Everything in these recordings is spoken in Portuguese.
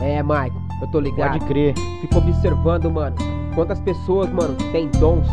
É, Maico, eu tô ligado. Pode crer. Fico observando, mano, quantas pessoas, mano, têm dons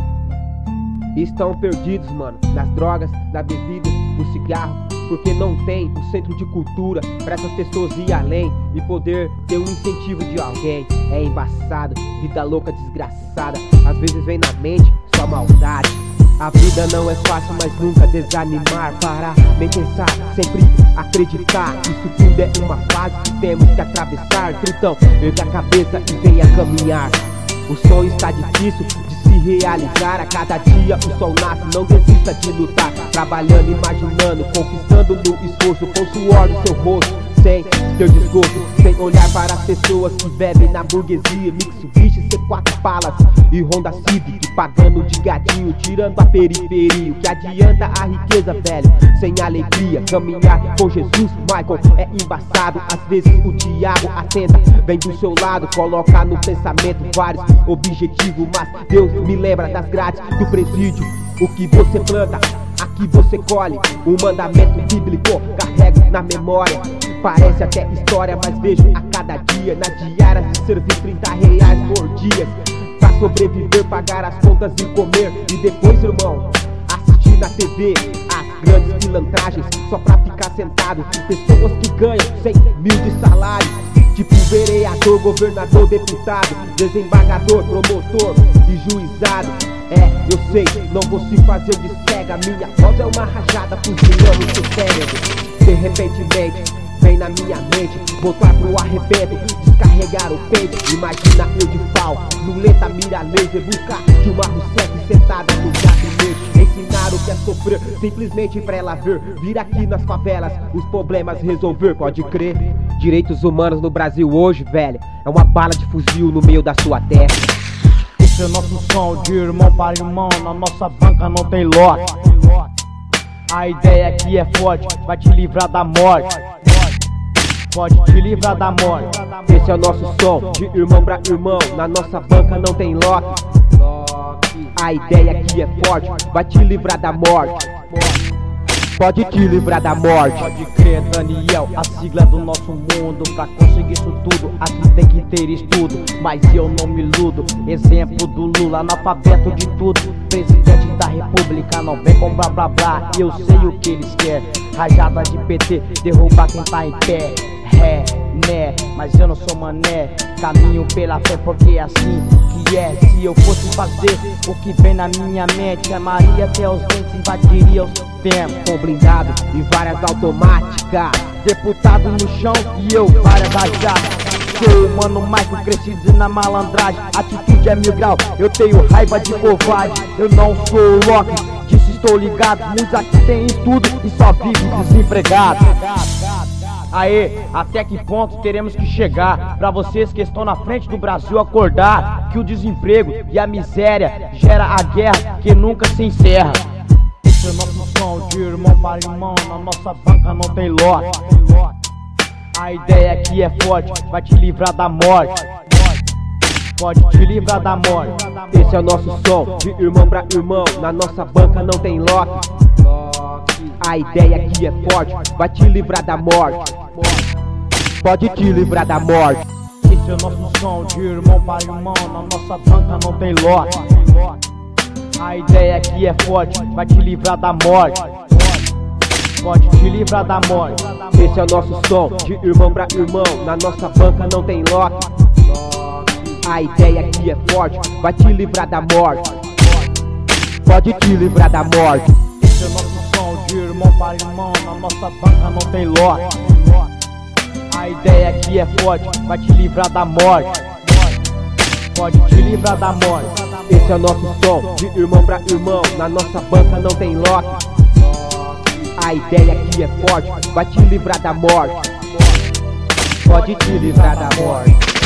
e estão perdidos, mano, nas drogas, na bebida, no cigarro, porque não tem um centro de cultura pra essas pessoas ir além e poder ter um incentivo de alguém. É embaçado, vida louca, desgraçada, às vezes vem na mente só maldade. A vida não é fácil, mas nunca desanimar, parar, nem pensar, sempre acreditar. Isso tudo é uma fase que temos que atravessar. Então, ergue a cabeça e venha caminhar. O sonho está difícil de se realizar. A cada dia o sol nasce, não desista de lutar. Trabalhando, imaginando, conquistando no esforço, com suor no seu rosto, sem ter desgosto, sem olhar para as pessoas que bebem na burguesia. Mitsubishi, C4 Palace e Honda Civic, pagando de gadinho, tirando a periferia. O que adianta a riqueza, velho, sem alegria? Caminhar com Jesus, Michael, é embaçado. Às vezes o diabo atenta, vem do seu lado, coloca no pensamento vários objetivos, mas Deus me lembra das grades do presídio. O que você planta, aqui você colhe. O mandamento bíblico carrego na memória. Parece até história, mas vejo a cada dia nas diárias de servir 30 reais por dia pra sobreviver, pagar as contas e comer. E depois, irmão, assistir na TV as grandes pilantragens só pra ficar sentado. Pessoas que ganham 100 mil de salário, tipo vereador, governador, deputado, desembargador, promotor e juizado. É, eu sei, não vou se fazer de cega. Minha voz é uma rajada fuzilando seu cérebro. De repentemente vem na minha mente voltar pro arrebento, descarregar o peito. Imagina eu de pau, muleta, mira laser, buscar de uma Rousseff sentada no gabinete. Ensinar o que é sofrer, simplesmente pra ela ver. Vir aqui nas favelas, os problemas resolver, pode crer. Direitos humanos no Brasil hoje, velho, é uma bala de fuzil no meio da sua testa. Esse é o nosso som, de irmão para irmão, na nossa banca não tem lote. A ideia aqui é forte, vai te livrar da morte. Pode te livrar da morte. Esse é o nosso som, de irmão pra irmão, na nossa banca não tem lote. A ideia aqui é forte, vai te livrar da morte. Pode te livrar da morte. Pode crer, Daniel, a sigla do nosso mundo. Pra conseguir isso tudo, aqui tem que ter estudo. Mas eu não me iludo, exemplo do Lula, analfabeto de tudo. Presidente da república, não vem com blá blá blá. Eu sei o que eles querem, rajada de PT, derrubar quem tá em pé. É, né, mas eu não sou mané, caminho pela fé porque é assim que é. Se eu fosse fazer o que vem na minha mente, amaria até os dentes, invadiria os tempos. Com blindado e várias automáticas, deputado no chão e eu várias rajadas. Sou o mano Michael, crescido na malandragem, atitude é 1000 graus, eu tenho raiva de covarde. Eu não sou o Loki, disso estou ligado. Muitos aqui tem estudo e só vive desempregado. Aê, até que ponto teremos que chegar pra vocês que estão na frente do Brasil acordar que o desemprego e a miséria gera a guerra que nunca se encerra. Esse é o nosso som, de irmão para irmão, na nossa banca não tem lote. A ideia aqui é forte, vai te livrar da morte. Pode te livrar da morte. Esse é o nosso som, de irmão pra irmão, na nossa banca não tem lote. A ideia aqui é forte, vai te livrar da morte. Pode te livrar da morte. Esse é o nosso som, de irmão para irmão, na nossa banca não tem lote. A ideia aqui é forte, vai te livrar da morte. Pode te livrar da morte. Esse é o nosso som, de irmão pra irmão, na nossa banca não tem lote. A ideia aqui é forte, vai te livrar da morte. Pode te livrar da morte. Esse é o nosso som, de irmão para irmão, na nossa banca não tem lote. A ideia aqui é forte, vai te livrar da morte. Pode te livrar da morte. Esse é o nosso som, de irmão pra irmão, na nossa banca não tem lote. A ideia aqui é forte, vai te livrar da morte. Pode te livrar da morte.